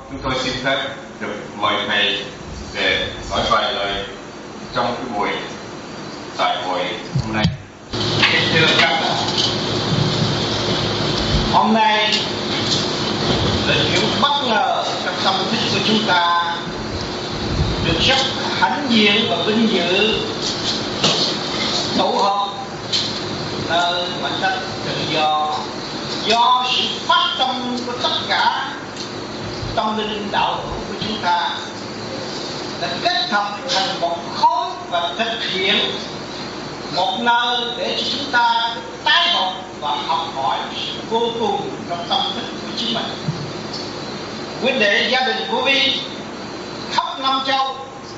chúng tôi xin phép được mời thầy để nói vài lời trong cái buổi đại hội hôm nay. Kính thưa các bạn, hôm nay là chuyện bất ngờ trong tâm thức của chúng ta, được rất hãnh diện và vinh dự tụ họp nơi mảnh đất tự do sự phát tâm của tất cả tâm linh đạo hữu của chúng ta đã kết hợp thành một khối và thực hiện một nơi để cho chúng ta tái hợp và học hỏi sự vô cùng trong tâm thức của chính mình. Huynh đệ gia đình của Vi khắp năm châu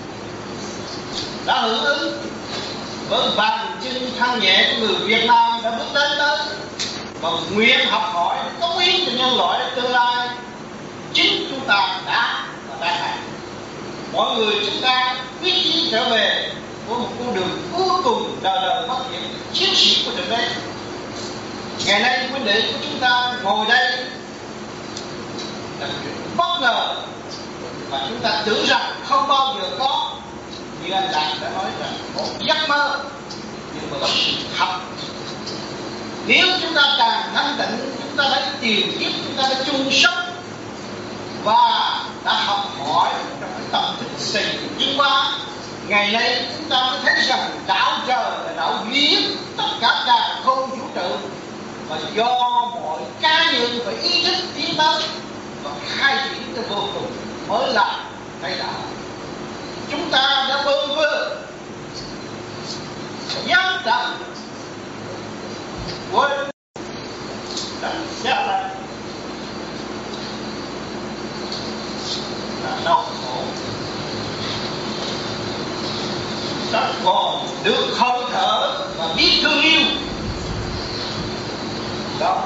đã hưởng ứng với bàn chân thân nhẹ của người Việt Nam đã bước đến tới và nguyện học hỏi cống hiến cho nhân loại tương lai. Chính chúng ta đã và đang làm. Mọi người chúng ta quyết chí trở về với một con đường cuối cùng đời đời phát triển chiến sĩ của Thượng Đế. Ngày nay huynh đệ của chúng ta ngồi đây là chuyện bất ngờ và chúng ta tưởng rằng không bao giờ có, như anh Đạt đã nói rằng một giấc mơ, nhưng mà là sự thật. Nếu chúng ta càng thanh tịnh, chúng ta đã tìm kiếm, chúng ta đã chung sống và đã học hỏi trong cái tâm thức xây dựng tiến hóa. Ngày nay chúng ta mới thấy rằng đạo trời là đạo duy nhất tất cả cả không vũ trụ, và do mọi cá nhân phải ý thức tiến tới và khai triển cái vô cùng mới là cái đạo. Chúng ta đã bơ vơ dám rằng quên rằng sẽ là đau khổ, ta còn được hơi thở và biết thương yêu. Đó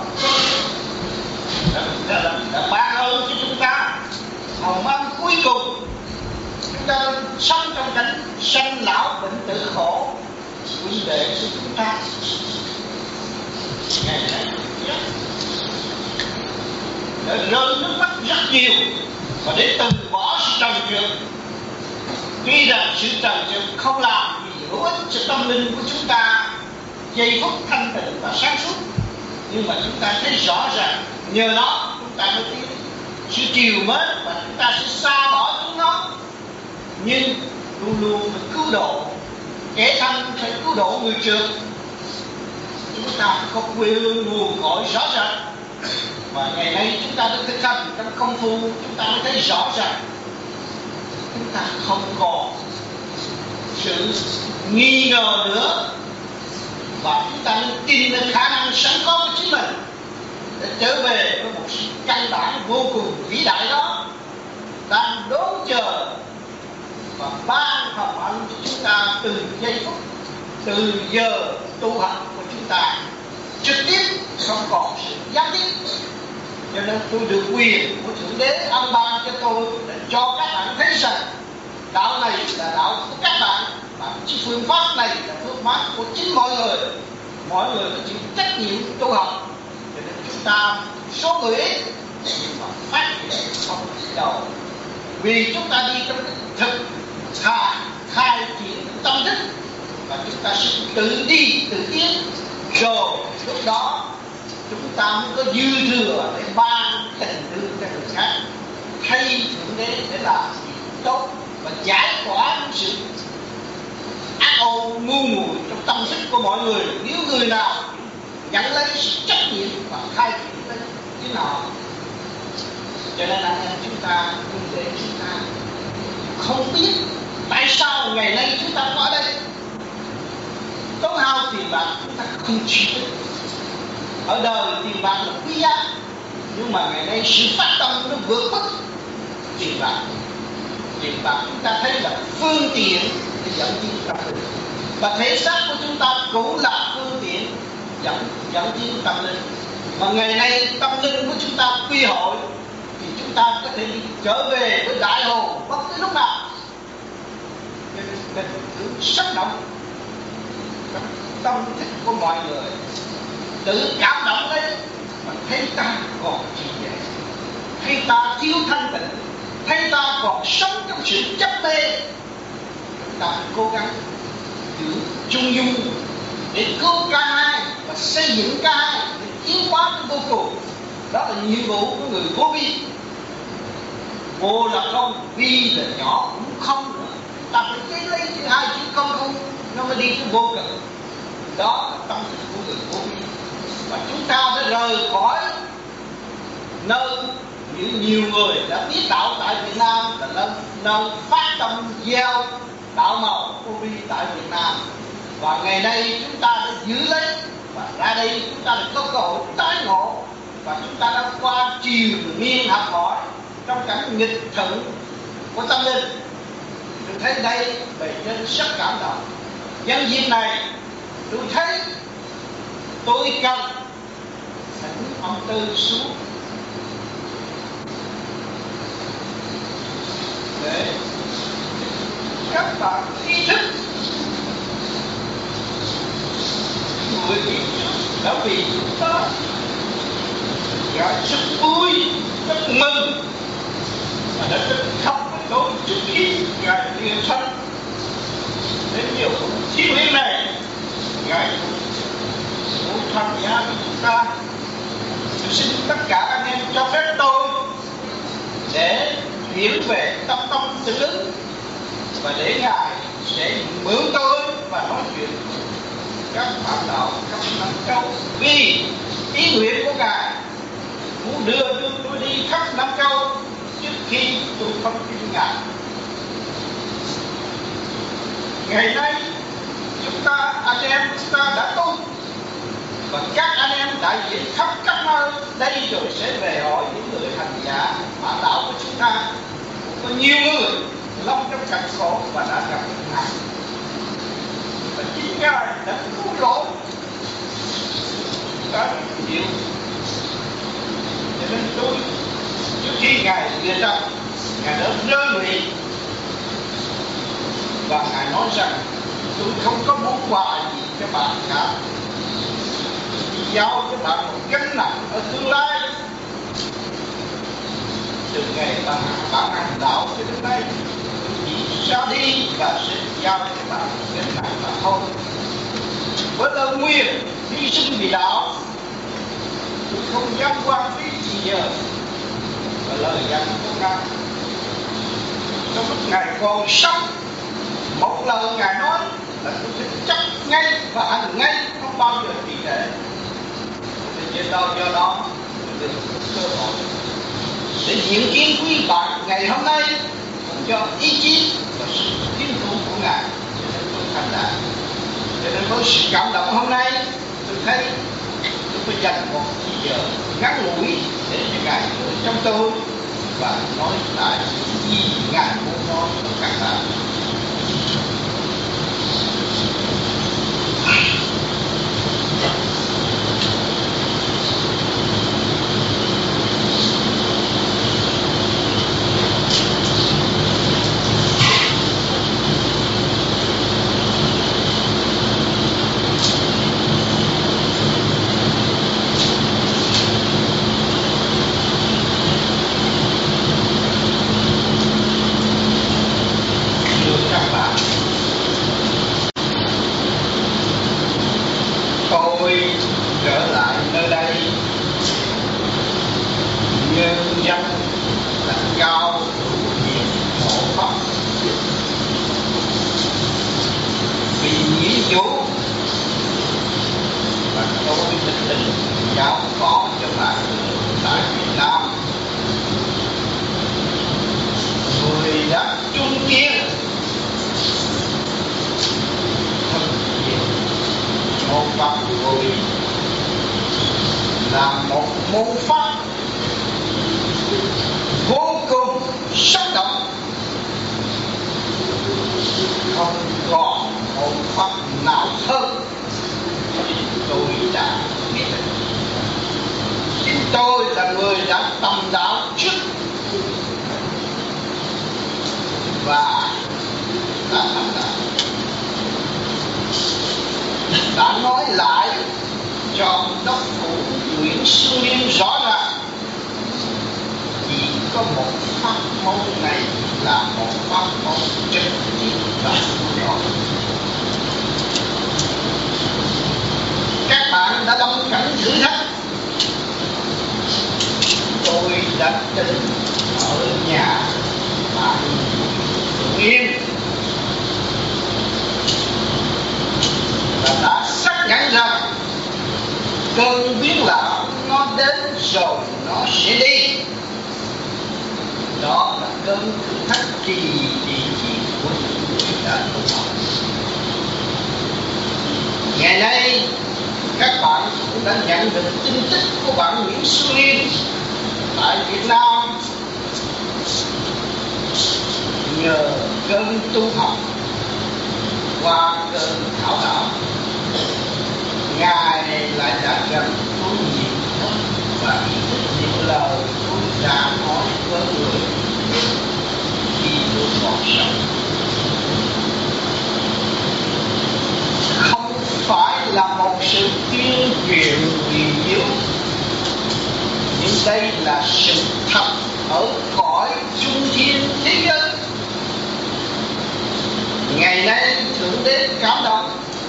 đã ban ơn cho chúng ta hồng ân cuối cùng. Chúng ta sống trong cảnh sanh lão bệnh tử khổ, huynh đệ của chúng ta ngày nay đã rơi nước mắt rất nhiều và để từ bỏ sự trần trượt. Tuy rằng sự trần trượt không làm gì hữu ích cho tâm linh của chúng ta giây phút thanh tịnh và sáng suốt, nhưng mà chúng ta thấy rõ ràng nhờ nó chúng ta mới biết sự chiều mến và chúng ta sẽ xa bỏ chúng nó. Nhưng luôn luôn phải cứu độ kẻ thân, phải cứu độ người trượt. Chúng ta có quê hương nguồn cội rõ ràng, và ngày nay chúng ta đã thực hành trong công phu, chúng ta mới thấy rõ ràng chúng ta không còn sự nghi ngờ nữa, và chúng ta nên tin lên khả năng sẵn có của chính mình để trở về với một sự căn bản vô cùng vĩ đại đó đang đón chờ và ban hồng ân cho chúng ta từ giây phút, từ giờ tu hành của chúng ta trực tiếp, không còn sự gián tiếp. Cho nên tôi được quyền của Thượng Đế ân ban cho tôi để cho các bạn thấy rằng đạo này là đạo của các bạn, và cái phương pháp này là phương pháp của chính mọi người. Mọi người có chịu trách nhiệm tu học, cho nên chúng ta số người ít nhưng mà phát triển không đầu, vì chúng ta đi trong thực khai triển tâm thức, và chúng ta sẽ tự đi tự tiến, rồi lúc đó chúng ta mới có dư thừa để ban tình thương cho người khác, thay Thượng Đế để làm tốt và giải tỏa những sự ác ô ngu muội trong tâm thức của mọi người. Nếu người nào nhận lấy sự trách nhiệm và khai triển đến chính họ, cho nên anh em chúng ta, huynh đệ chúng ta không biết tại sao ngày nay chúng ta có ở đây. Tốn hao tiền bạc chúng ta không chịu. Ở đời tiền bạc là quý giá, nhưng mà ngày nay sự phát tâm nó vượt mức tiền bạc. Tiền bạc chúng ta thấy là phương tiện để dẫn tiến tâm linh, và thể xác của chúng ta cũng là phương tiện dẫn tiến tâm linh. Mà ngày nay tâm linh của chúng ta quy hội thì chúng ta có thể đi trở về với đại hồn bất cứ lúc nào. Nên mình cứ sắc động trong tâm thức của mọi người, tự cảm động đấy, mà thấy ta còn gì vậy, thấy ta thiếu thanh tịnh, còn sống trong sự chấp mê, chúng ta cố gắng giữ trung dung để cứu cả hai và xây dựng cả hai để tiến hóa đến vô cùng. Đó là nhiệm vụ của người vô vi. Vô là không, vi là nhỏ cũng không nữa. Ta phải chế lấy cái hai chữ không nó mới đi tới vô cực. Đó là tâm thức của người vô vi. Và chúng ta đã rời khỏi nơi nhiều người đã biết đạo tại Việt Nam là nơi phát tâm gieo đạo màu vô vi tại Việt Nam. Và ngày nay chúng ta đã giữ lấy và ra đây chúng ta đã có cơ hội tái ngộ, và chúng ta đã qua triều miên học hỏi trong cảnh nghịch thuận của tâm linh. Tôi thấy đây bề trên rất cảm động. Nhân dịp này tôi thấy tôi cần thỉnh ông Tư xuống để các bạn ý thức người đã vì chúng ta rất vui, rất mừng và đã rất khóc với tôi trước khi Ngài liền thân đến nhiều chiến huyết này. Ngài muốn tham gia với chúng ta. Tôi xin tất cả anh em cho phép tôi để chuyển về tâm tương ứng, và để Ngài sẽ mượn tôi và nói chuyện các bạn đạo khắp Nam Châu, vì ý nguyện của Ngài muốn đưa tôi đi khắp Nam Châu trước khi tôi không tin Ngài. Ngày nay chúng ta anh em chúng ta đã tu, và các anh em đại diện khắp các nơi đây rồi sẽ về hỏi những người hành giả bản đạo của chúng ta. Có nhiều người lâm trong cảnh khổ và đã gặp Ngài, và chính Ngài đã cứu rỗi các điều. Cho nên tôi trước khi Ngài về ra, Ngài đã rơi lụy và Ngài nói rằng tôi không có món quà gì cho bạn cả, giao cho bạn một gánh nặng ở tương lai. Từ ngày bạn hành đạo cho đến nay, chỉ ra đi và sẽ giao cho bạn một gánh nặng mà thôi. Với lời nguyện hy sinh vì đạo, tôi không dám quan phí gì giờ. Và lời dặn của Ngài trong lúc Ngài còn sống, một lời Ngài nói là tôi sẽ chấp ngay và hành ngay, không bao giờ trì trệ. Thì do đó được cơ hội để diễn kiến quý bạn ngày hôm nay, cũng cho ý chí và sự tiến thủ của Ngài, cho nên tôi thành đạt. Cho nên với sự cảm động hôm nay, tôi thấy tôi phải dành một giờ ngắn ngủi để cho Ngài ở trong tôi và nói lại những gì Ngài muốn nói với các bạn. Trở lại nơi đây, nhân dân là cao nhiệm hộ pháp, vì nghĩa vụ và tôi định định giao phó cho bạn tại Việt Nam. Người đã trung kiên thực hiện cho pháp vô vi là một môn pháp vô cùng sống động, không còn môn pháp nào hơn. Tôi đã biết được, chính tôi là người đã tầm đạo trước và đã thành đạo, đã nói lại cho đốc phủ Nguyễn Xuân Liên rõ ràng chỉ có một pháp môn này là một pháp môn trực tiếp và rõ. Các bạn đã lâm cảnh thử thách, tôi đã từng ở nhà bạn yên và đã xác nhận rằng cơn biến lão nó đến rồi nó sẽ đi. Đó là cơn thử thách kỳ của những người đã tu học. Ngày nay các bạn cũng đã nhận được tin tức của bạn Nguyễn Xuân Liên tại Việt Nam. Nhờ cơn tu học qua cơn thảo đạo, Ngài lại đã gần tôi nhiều hơn và ý thức những lời tôi đã nói với người khi tôi còn sống. Không phải là một sự tuyên truyền kỳ diệu, nhưng đây là sự thật ở cõi trung thiên thế giới. Ngày nay Thượng Đế cảm động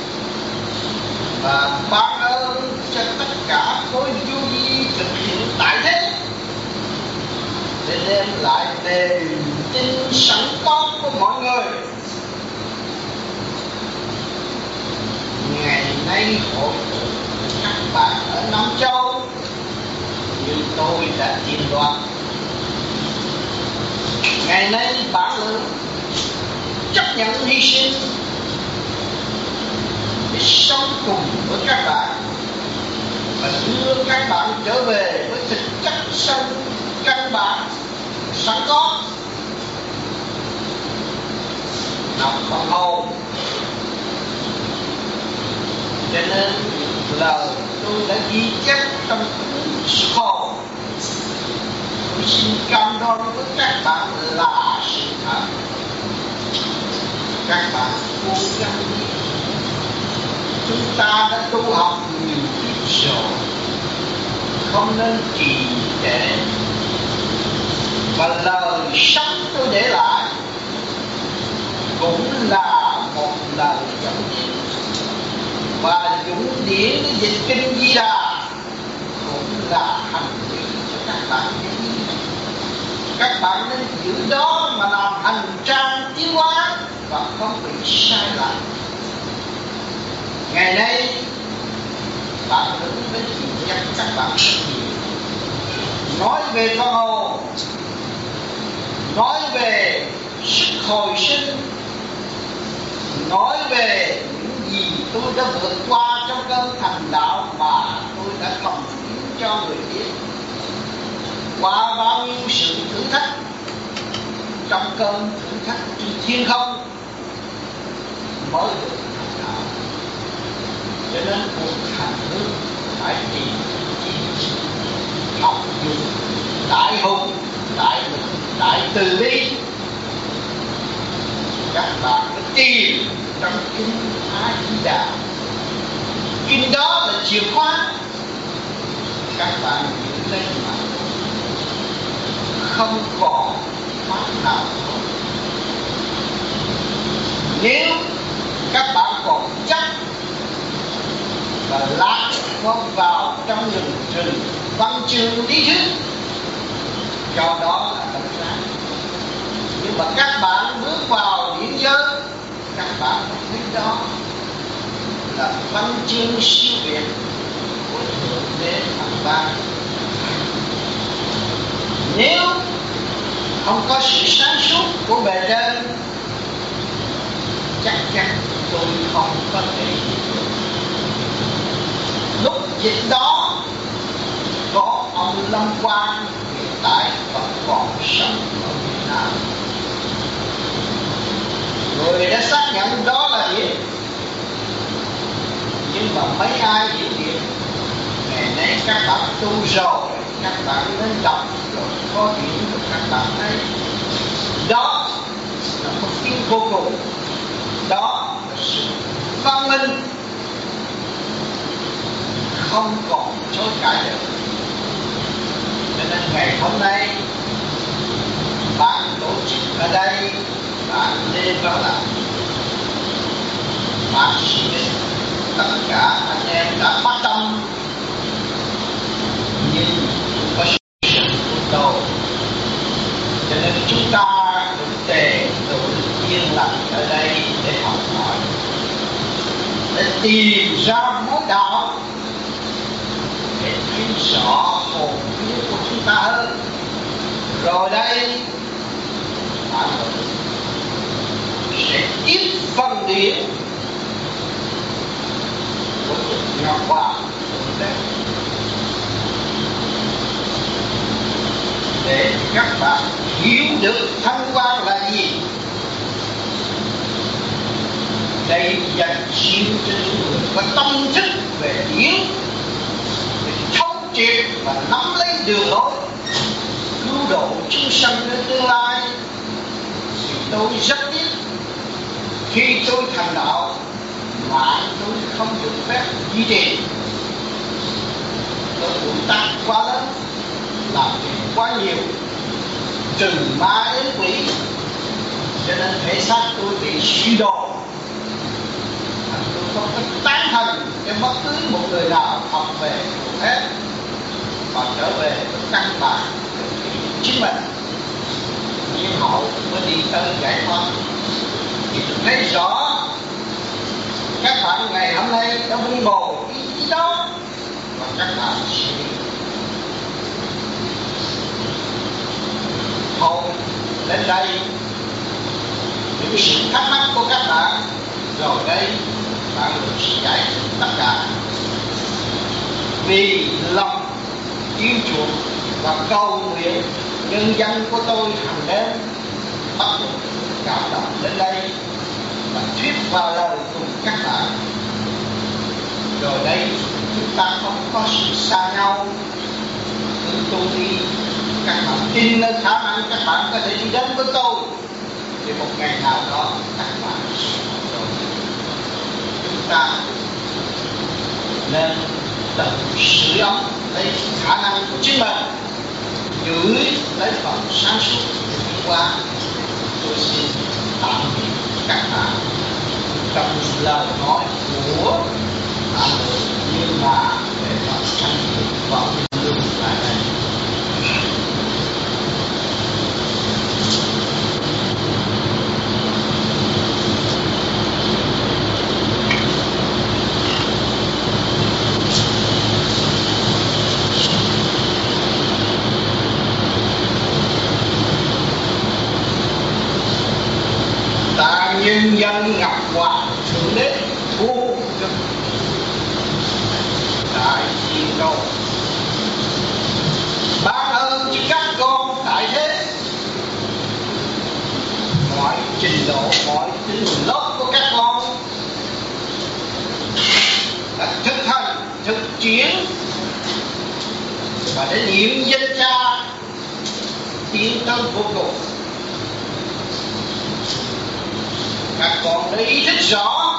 và ban ơn cho tất cả khối vô vi thực hiện tại thế để đem lại niềm tin sẵn có của mọi người. Ngày nay hội tụ các bạn ở Nam Châu như tôi đã tiên đoán. Ngày nay bạn lượng chấp nhận hy sinh để sống cùng với các bạn và đưa các bạn trở về với thực chất sâu căn bản sẵn có nằm phần hồn. Cho nên lời tôi đã ghi chép trong cuốn Sức Hồn. Tôi xin cam đoan với các bạn là sự thật. Các bạn cố gắng đi. Chúng ta đã tu học nhiều kiếp rồi, không nên trì trệ. Và lời sống tôi để lại cũng là một lời dẫn điển, và dũng điển để dịch kinh Di Đà cũng là hành nguyện cho các bạn. Các bạn nên giữ đó mà làm hành trang tiến hóa và không bị sai lạc. Ngày nay bạn đứng với chuyện nhắc các bạn rất nhiều, nói về con hồn, nói về sức hồi sinh, nói về những gì tôi đã vượt qua trong cơn thành đạo mà tôi đã không khiến cho người biết. Qua bao nhiêu sự thử thách, trong cơn thử thách trên thiên không mới được thành đạo. Cho nên cuộc hành hương phải tìm học dùng đại hùng, đại lực, đại từ bi. Các bạn phải tìm trong kinh A Di Đà. Kinh đó là chìa khóa. Các bạn giữ lấy mà không còn pháp nào nữa. Nếu các bạn còn chấp và lạc vào trong rừng văn chương lý thuyết, cho đó là tâm sáng. Nhưng mà các bạn bước vào điển giới, các bạn thấy đó là văn chương siêu việt của Thượng Đế Phật Ba. Nếu không có sự sáng suốt của bề trên, chắc chắn tôi không có thể. Lúc dịch đó có ông Lâm Quang hiện tại vẫn còn sống ở Việt Nam. Người đã xác nhận đó là điển, nhưng mà mấy ai hiểu điển. Ngày nay các bạn tu rồi, các bạn nên đọc rồi có điển của các bạn thấy. Đó là một tiếng vô cùng. Đó là sự văn minh không còn chối cãi được. Cho nên ngày hôm nay bạn tổ chức ở đây bạn nên vào lại. Bác sĩ tất cả anh em đã phát tâm, nhưng có sự cầu, cho nên chúng ta được tề tụ yên lặng ở đây để học hỏi, để tìm ra mối đạo, để thấy rõ hồn vía của chúng ta hơn. Rồi đây bạn sẽ tiếp phần điển của Ngọc Hoàng để các bạn hiểu được thanh quan là gì. Đây dành riêng cho những người có tâm thức về điển, để thấu triệt và nắm lấy đường lối cứu độ chúng sanh đến tương lai. Thì tôi rất tiếc khi tôi thành đạo mà tôi không được phép duy trì. Tôi tuổi tác quá lớn, làm việc quá nhiều, trừ ma đến quỷ, cho nên thể xác tôi bị suy đồi. Tôi không có tán thành cho bất cứ một người nào học về Phật hết và trở về với căn bản chính mình. Nhưng họ mới đi tới giải thoát. Thì tôi thấy rõ các bạn ngày hôm nay đã vun bồi ý đó, và các bạn sẽ thôi đến đây những sự thắc mắc của các bạn, rồi đây bạn được giải thích tất cả. Vì lòng yêu chuộng và cầu nguyện nhân dân của tôi hàng đêm bắt đầu cảm động đến đây và thuyết vào lời cùng các bạn. Rồi đây chúng ta không có sự xa nhau, cứ tôi đi, các bạn tin nơi khả năng các bạn có thể đi đến với tôi, thì một ngày nào đó các bạn sẽ rồi. Chúng ta nên tự sửa ấm lấy khả năng của chính mình, giữ lấy phần sáng suốt đi qua. Tôi xin tạm biệt các bạn trong lời nói của Hà Nội, nhưng mà để mà sanh vào đường lại đây. Nhân dân Ngọc Hoàng Thượng Đế vô cực đại thiên cầu ban ơn cho các con tại thế, mọi trình độ, mọi tính lớp của các con đã thực hành, thực chiến và để niệm danh cha tiến tới vô cùng. Các con đã ý thức rõ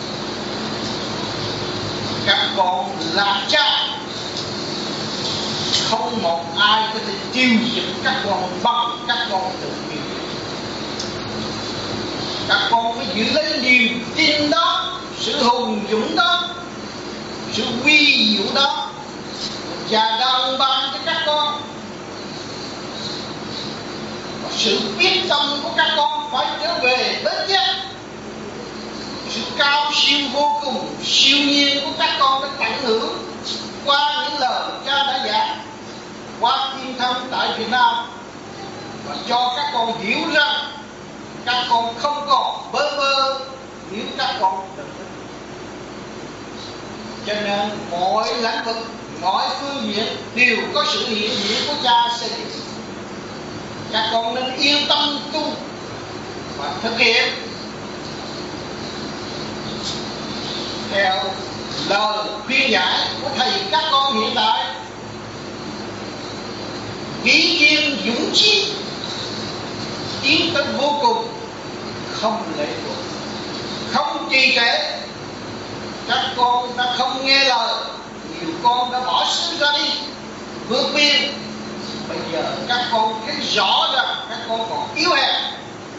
các con là cha, không một ai có thể tiêu diệt các con bằng các con tự nhiên. Các con phải giữ lấy niềm tin đó, sự hùng dũng đó, sự uy diệu đó, và đang ban cho các con. Và sự quyết tâm của các con phải trở về bến giác. Sự cao siêu vô cùng, siêu nhiên của các con đã tận hưởng qua những lời cha đã giảng, qua thiên thân tại Việt Nam, và cho các con hiểu rằng các con không còn bơ vơ nếu các con được. Cho nên mọi lĩnh vực, mọi phương diện đều có sự hiện diện của cha xây dựng. Các con nên yên tâm tu và thực hiện theo lời khuyên giải của thầy các con hiện tại. Nghĩ kiên dũng chí tiến tới vô cùng, không lệ thuộc, không trì trệ. Các con đã không nghe lời, nhiều con đã bỏ xứ ra đi, vượt biên. Bây giờ các con thấy rõ rằng các con còn yếu hèn,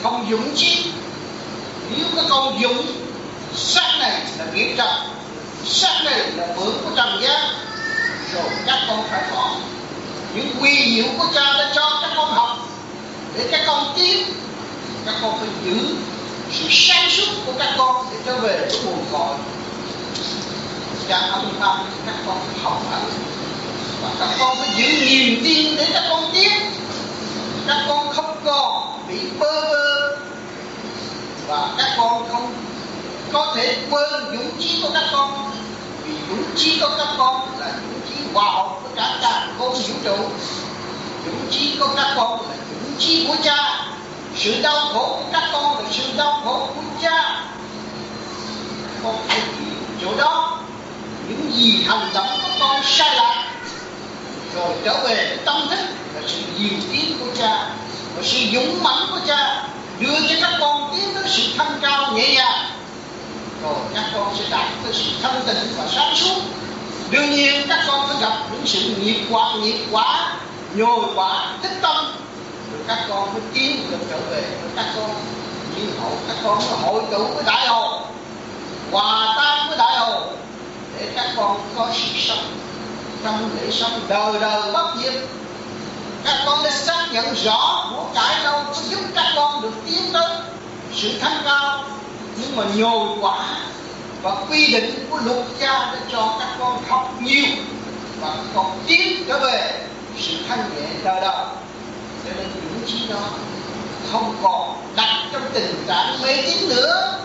không dũng chí. Nếu các con dũng, xác này là nghiệp trần, xác này là mượn của trần gian, rồi các con phải bỏ những quy diệu của cha đã cho các con học để các con tiến. Các con phải giữ sự sáng suốt của các con để trở về với nguồn cội. Cha ông ta các con phải học hỏi, và các con phải giữ niềm tin để các con tiến. Các con không còn bị bơ vơ, và các con không có thể quên dũng chí của các con, vì dũng chí của các con là dũng chí hòa hợp với cả càn khôn vũ trụ. Dũng chí của các con là dũng chí của cha. Sự đau khổ của các con là sự đau khổ của cha. Con phải hiểu chỗ đó. Những gì hành động của con sai lạc, rồi trở về tâm thức là sự diệu tiến của cha, và sự dũng mãnh của cha đưa cho các con tiến tới sự thanh cao nhẹ nhàng. Rồi các con sẽ đạt tới sự thanh tịnh và sáng suốt. Đương nhiên các con phải gặp những sự nghiệp quả, nhồi quả, tích tâm, rồi các con mới tiến được trở về với các con. Như hậu các con mới hội tụ với đại hồ, hòa tan với đại hồ, để các con có sự sống trong lễ sống đời đời bất diệt. Các con đã xác nhận rõ của cải đâu có giúp các con được tiến tới sự thanh cao, nhưng mà nhồi quả và quy định của luật cha đã cho các con học nhiều, và các con tiến trở về sự thanh nhẹ đời đời. Cho nên những chí đó không còn đặt trong tình trạng mê tín nữa,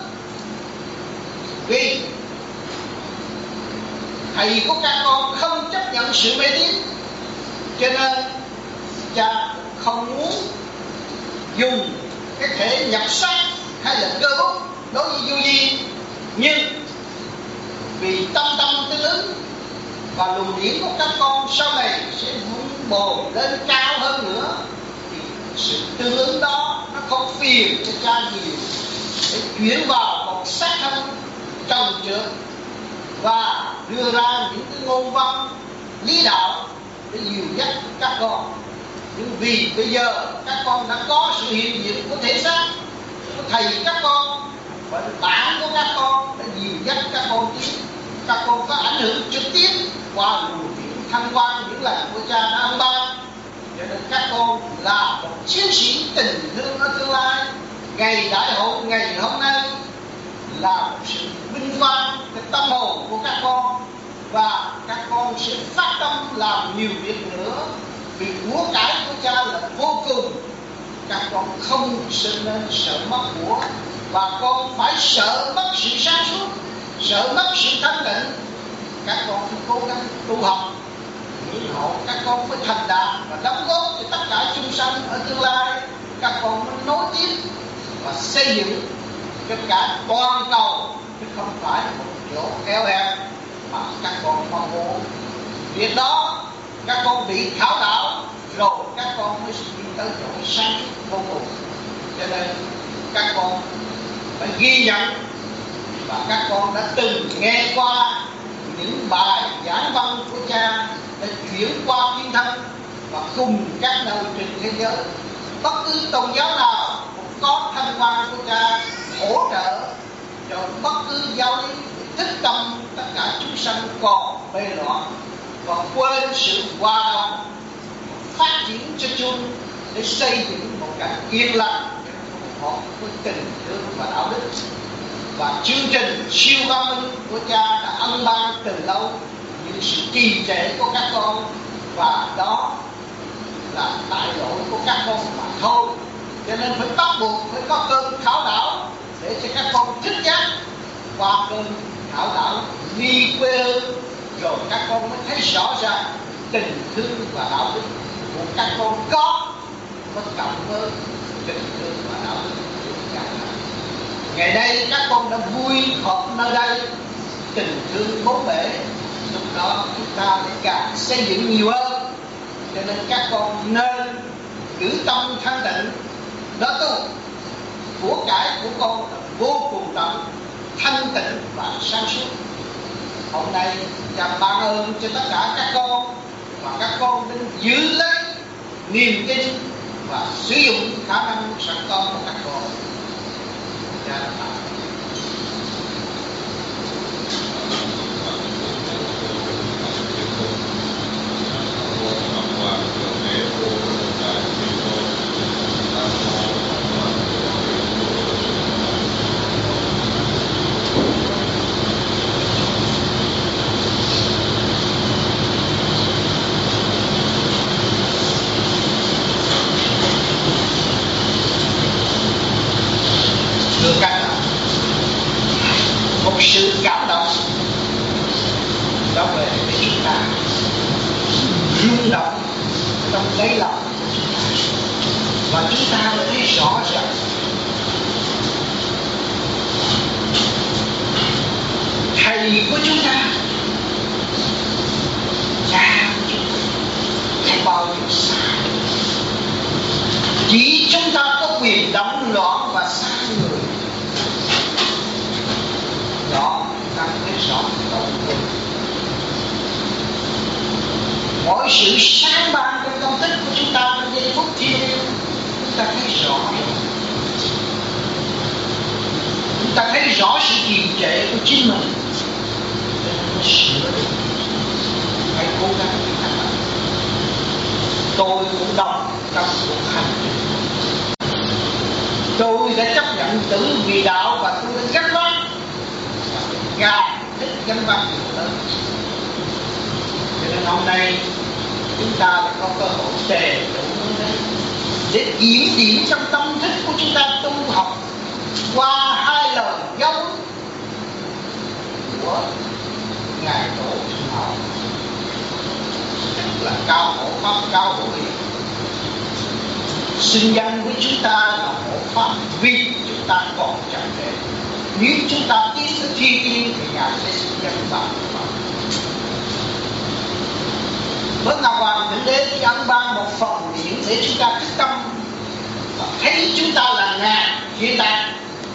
vì thầy của các con không chấp nhận sự mê tín, cho nên cha không muốn dùng cái thể nhập xác hay là cơ bút đối với vô vi. Nhưng vì tâm tương ứng và luồng điển của các con sau này sẽ vun bồi lên cao hơn nữa, thì sự tương ứng đó nó không phiền cho cha nhiều, để chuyển vào một xác thân trần trượt và đưa ra những cái ngôn văn lý đạo để dìu dắt các con. Nhưng vì bây giờ các con đã có sự hiện diện của thể xác, của thầy các con và bản của các con đã dìu dắt các con tiến, các con có ảnh hưởng trực tiếp qua luồng điển thăng quan những lành của cha đã ân ban. Cho nên các con là một chiến sĩ tình thương ở tương lai. Ngày đại hội ngày hôm nay là một sự vinh quang cái tâm hồn của các con, và các con sẽ phát tâm làm nhiều việc nữa, vì của cải của cha là vô cùng. Các con không sinh nên sợ mất của, và con phải sợ mất sự sáng suốt, sợ mất sự thanh tịnh. Các con phải cố gắng tu học, nghĩ hộ các con mới thành đạt và đóng góp cho tất cả chúng sanh ở tương lai. Các con mới nối tiếp và xây dựng cho cả toàn cầu, chứ không phải một chỗ eo hẹp mà các con mong muốn. Việc đó các con bị thảo đảo, rồi các con mới đi tới chỗ sáng suốt vô cùng. Cho nên các con phải ghi nhận, và các con đã từng nghe qua những bài giảng văn của cha đã chuyển qua thiên thân, và cùng các nơi trên thế giới, bất cứ tôn giáo nào cũng có thanh quan của cha hỗ trợ cho bất cứ giáo lý để thức tâm tất cả chúng sanh còn mê loạn và quên sự hòa đồng, phát triển cho chung để xây dựng một cảnh yên lặng họ với tình thương và đạo đức. Và chương trình siêu văn minh của cha đã ân ban từ lâu những sự trì trệ của các con, và đó là tại lỗi của các con mà thôi. Cho nên phải bắt buộc phải có cơn khảo đảo để cho các con thức giác. Qua cơn khảo đảo đi quê hương, rồi các con mới thấy rõ ràng tình thương và đạo đức của các con có cộng với tình thương và đạo đức của các con. Ngày nay các con đã vui họp nơi đây, tình thương bốn bể, lúc đó chúng ta phải càng xây dựng nhiều hơn. Cho nên các con nên giữ tâm thanh tịnh, đó tu. Của cải của con là vô cùng tận, thanh tịnh và sáng suốt. Hôm nay cha ban ơn cho tất cả các con, và các con nên giữ lấy niềm tin và sử dụng khả năng sẵn có của các con. Thưa các bạn, một sự cảm động đó về để chúng ta rung động trong đáy lòng của chúng ta, và chúng ta đã thấy rõ rằng thầy của chúng ta, cha của chúng ta không bao giờ sai. Chỉ chúng ta có quyền động loạn và sai người. Đó, ta thấy rõ động lực. Mọi sự sáng ban trong tâm thức của chúng ta trong giây phút thiêng liêng, chúng ta thấy rõ rồi. Chúng ta thấy rõ sự trì trệ của chính mình, cho nên phải sửa được. Hãy cố gắng với các bạn. Tôi cũng đồng trong cuộc hành trình. Tôi đã chấp nhận tử vì đạo và tôi đã gắn vác gà thích gắn vác lớn. Cho nên hôm nay chúng ta đã có cơ hội tề đủ để kiểm điểm trong tâm thức của chúng ta tu học qua hai lời dấu của ngài Tổ Trung Hậu là Cao Hộ Pháp, Cao Hộ Hiền. Xưng danh với chúng ta là Hộ Pháp vì chúng ta còn chậm trễ. Nếu chúng ta tiến tới thi tiên thì ngài sẽ xưng danh vào Pháp. Với Ngọc Hoàng Thượng Đế chỉ ân ban một phần điển để chúng ta thức tâm và thấy chúng ta là ngài hiện tại,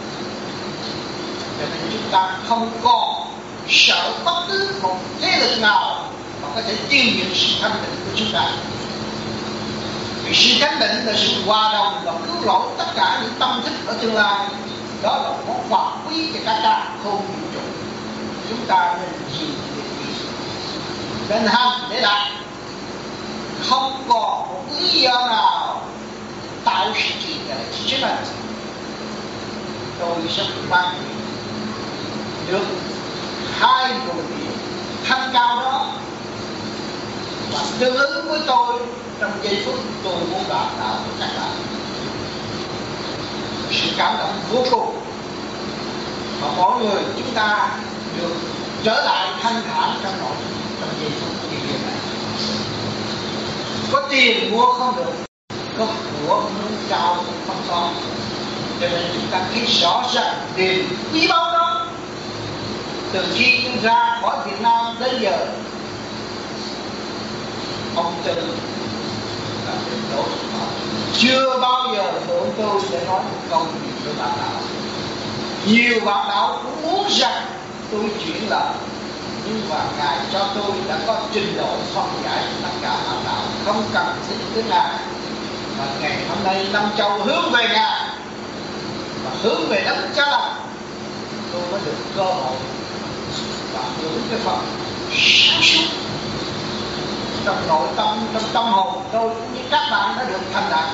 cho nên chúng ta không còn sợ bất cứ một thế lực nào mà có thể tiêu diệt sự thanh tịnh của chúng ta. Vì sự thanh tịnh là sự hòa đồng và cứu rỗi tất cả những tâm thức ở tương lai. Đó là món quà quý cho cả ta không vũ trụ. Chúng ta nên gìn giữ, nên hành để đạt. Không còn một lý do nào tạo sự trì trệ cho chính mình. Tôi sẽ ban được hai nguồn điện thanh cao đó và tương ứng với tôi trong giây phút tôi muốn đạt đạo của các bạn. Sự cảm động vô cùng và mỗi người chúng ta được trở lại thanh thản trong nội trong giây phút như vậy này. Có tiền mua không được, có của muốn trao không có, cho nên chúng ta thấy rõ ràng tiền quý báu đó. Từ khi chúng ra khỏi Việt Nam đến giờ, ông Tư là đến Tổ chưa bao giờ tụi tôi để nói một câu gì với bạn đạo. Nhiều bạn đạo cũng muốn rằng tôi chuyển lời, nhưng mà ngài cho tôi đã có trình độ phân giải tất cả bạn đạo, không cần xin tới ngài. Mà ngày hôm nay Nam Châu hướng về ngài và hướng về đất Cha Lành, tôi mới được cơ hội và hưởng cái phần sáng suốt trong nội tâm, trong tâm hồn tôi cũng như các bạn đã được thành đạt.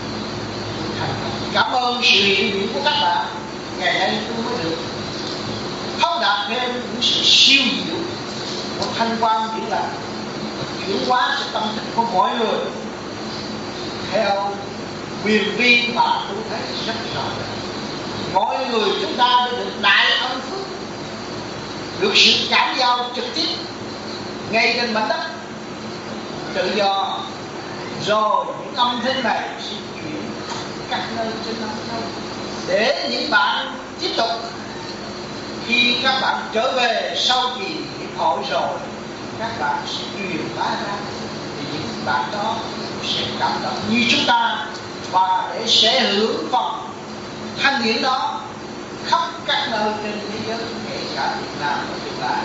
Cảm ơn sự hiện diện của các bạn. Ngày nay tôi mới được thấu đạt thêm những sự siêu diệu của thanh quan điển lành, chuyển hóa sự tâm thức của mỗi người theo quyền vi mà tôi thấy rất rõ ràng. Mỗi người chúng ta đã được đại ân phước, được sự cảm giao trực tiếp ngay trên mảnh đất tự do, rồi những âm thanh này sẽ chuyển các nơi trên Nam Châu để những bạn tiếp tục. Khi các bạn trở về sau kỳ hiệp hội rồi, các bạn sẽ truyền bá ra thì những bạn đó sẽ cảm động như chúng ta và để sẽ hưởng phần thanh điển đó khắp các nơi trên thế giới, kể cả Việt Nam và tương lai.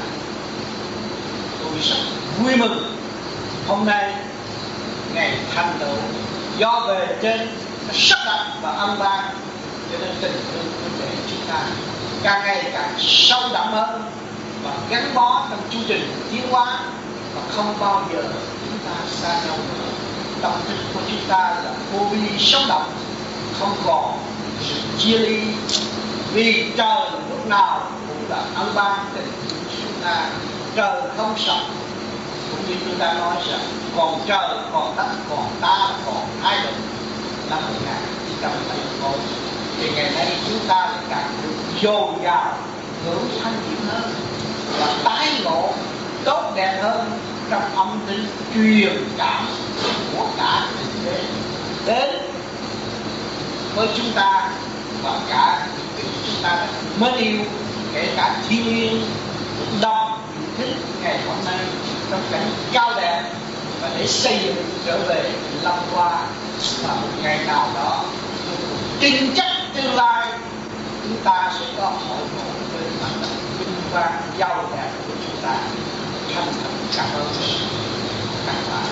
Tôi rất vui mừng hôm nay ngày thành tựu do về trên sắp đặt và âm ban, cho nên tình thương của trẻ chúng ta càng ngày càng sâu đậm hơn và gắn bó trong chương trình tiến hóa, và không bao giờ chúng ta xa nhau nữa. Tâm thức của chúng ta là vô vi sống động, không còn sự chia ly, vì trời lúc nào cũng là ân ban tình thương chúng ta. Trời không sạch, cũng như chúng ta nói rằng còn trời còn đất còn ta còn hai định. Năm 1974 thì ngày nay chúng ta lại càng được dồi dào hưởng thanh điển hơn và tái ngộ tốt đẹp hơn trong âm thanh truyền cảm của cả thực tế đến với chúng ta và cả những chúng ta mến yêu, kể cả thiên nhiên đo thích ngày hôm nay trong cảnh cao đẹp, và để xây dựng trở về lâm hoa và một ngày nào đó tin chắc tương lai chúng ta sẽ có hội ngộ với mặt đất vinh quang giàu đẹp của chúng ta. Thành thật cảm ơn các bạn.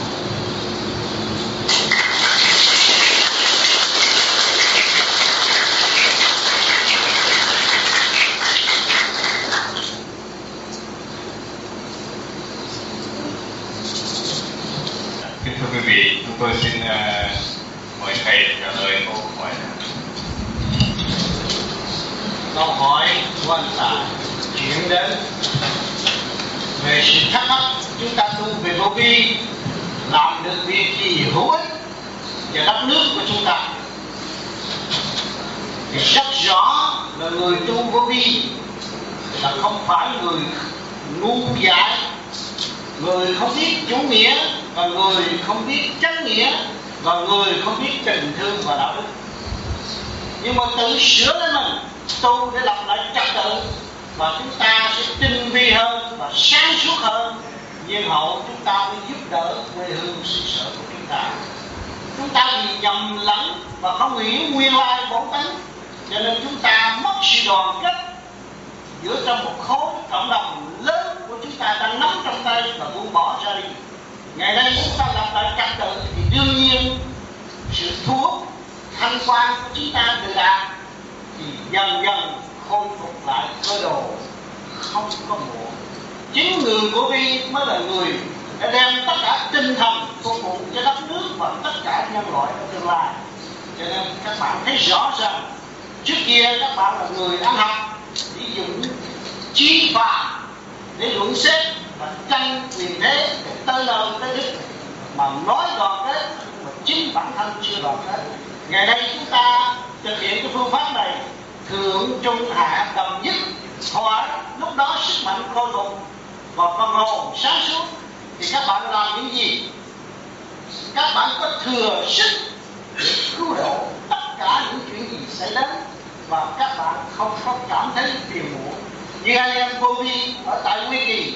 Kính thưa quý vị, chúng tôi xin mời thầy trả lời câu hỏi. Câu hỏi quan trọng chuyển đến về sự thắc mắc chúng ta tu về vô vi làm được việc gì hữu ích cho đất nước của chúng ta. Thì rất rõ là người tu vô vi là không phải người ngu dại, người không biết chủ nghĩa, và người không biết chánh nghĩa, và người không biết tình thương và đạo đức, nhưng mà tự sửa lấy mình, tu để lập lại trật tự, và chúng ta sẽ tinh vi hơn và sáng suốt hơn. Nhiên hậu chúng ta mới giúp đỡ quê hương xứ sở của chúng ta. Chúng ta vì nhầm lẫn và không hiểu nguyên lai bổn tánh, cho nên chúng ta mất sự đoàn kết giữa trong một khối cộng đồng lớn của chúng ta đang nắm trong tay và buông bỏ ra đi. Ngày nay chúng ta lập lại trật tự thì đương nhiên sự thu hút thanh quan của chúng ta được đạt, thì dần dần khôi phục lại cơ đồ không có muộn. Chính người của vi mới là người đã đem tất cả tinh thần phục vụ cho đất nước và tất cả nhân loại ở tương lai. Cho nên các bạn thấy rõ rằng trước kia các bạn là người ăn học, sử dụng trí phạm để luận xét và tranh quyền thế để tới đâu tới đích, mà nói đoàn kết mà chính bản thân chưa đoàn kết. Ngày nay chúng ta thực hiện cái phương pháp này thượng trung hạ đồng nhất, hỏi lúc đó sức mạnh khôi phục và phần hồn sáng suốt, thì các bạn làm những gì? Các bạn có thừa sức để cứu độ tất cả những chuyện gì xảy đến, và các bạn không có cảm thấy phiền muộn. Như anh em vô vi ở tại Quy Kỳ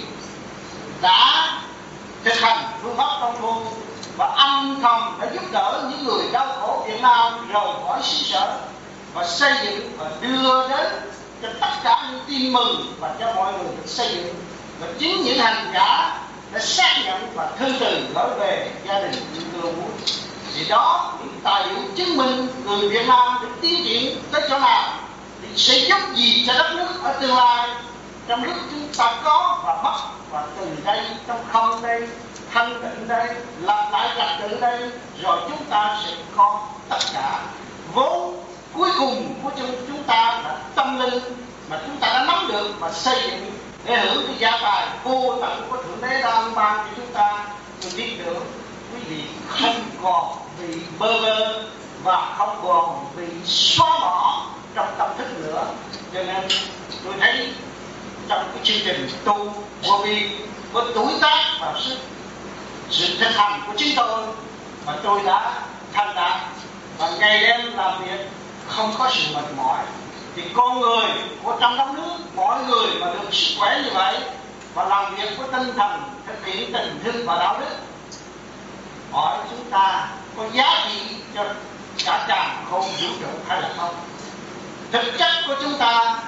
đã thực hành phương pháp công phu và âm thầm đã giúp đỡ những người đau khổ Việt Nam rời khỏi xứ sở, và xây dựng và đưa đến cho tất cả những tin mừng và cho mọi người được xây dựng. Và chính những hành giả đã xác nhận và thư từ gửi về gia đình yêu thương muốn. Thì đó những tài liệu chứng minh người Việt Nam được tiến triển tới chỗ nào thì sẽ giúp gì cho đất nước ở tương lai, trong lúc chúng ta có và mất. Và từ đây, trong không đây, thanh tịnh đây, lập lại trật tự đây, rồi chúng ta sẽ có tất cả. Vốn cuối cùng của chúng ta là tâm linh mà chúng ta đã nắm được và xây dựng để hưởng cái gia tài vô tận của Thượng Đế đang ban cho chúng ta. Tôi biết được quý vị không còn bị bơ vơ và không còn bị xóa bỏ trong tâm thức nữa. Cho nên tôi thấy trong cái chương trình tu vô vi với tuổi tác và sự thực hành của chính tôi mà tôi đã thành đạt, và ngày đêm làm việc không có sự mệt mỏi, thì con người của trong đất nước mọi người mà được sức khỏe như vậy và làm việc với tinh thần thực hiện tình thương và đạo đức, hỏi chúng ta có giá trị cho cả tràng không vũ trụ hay là không? Thực chất của chúng ta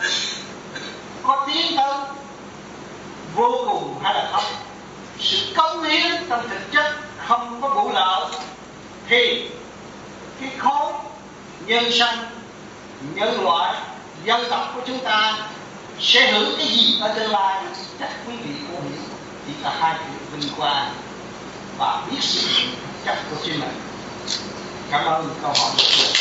có tiến tới vô cùng hay là không? Sự cống hiến trong thực chất không có vụ lợi thì cái khối nhân sanh, nhân loại, dân tộc của chúng ta sẽ hưởng cái gì ở tương lai? Chắc quý vị cũng hiểu, chỉ là hai chữ vinh quang và biết sự chất của chính mình. Cảm ơn câu hỏi của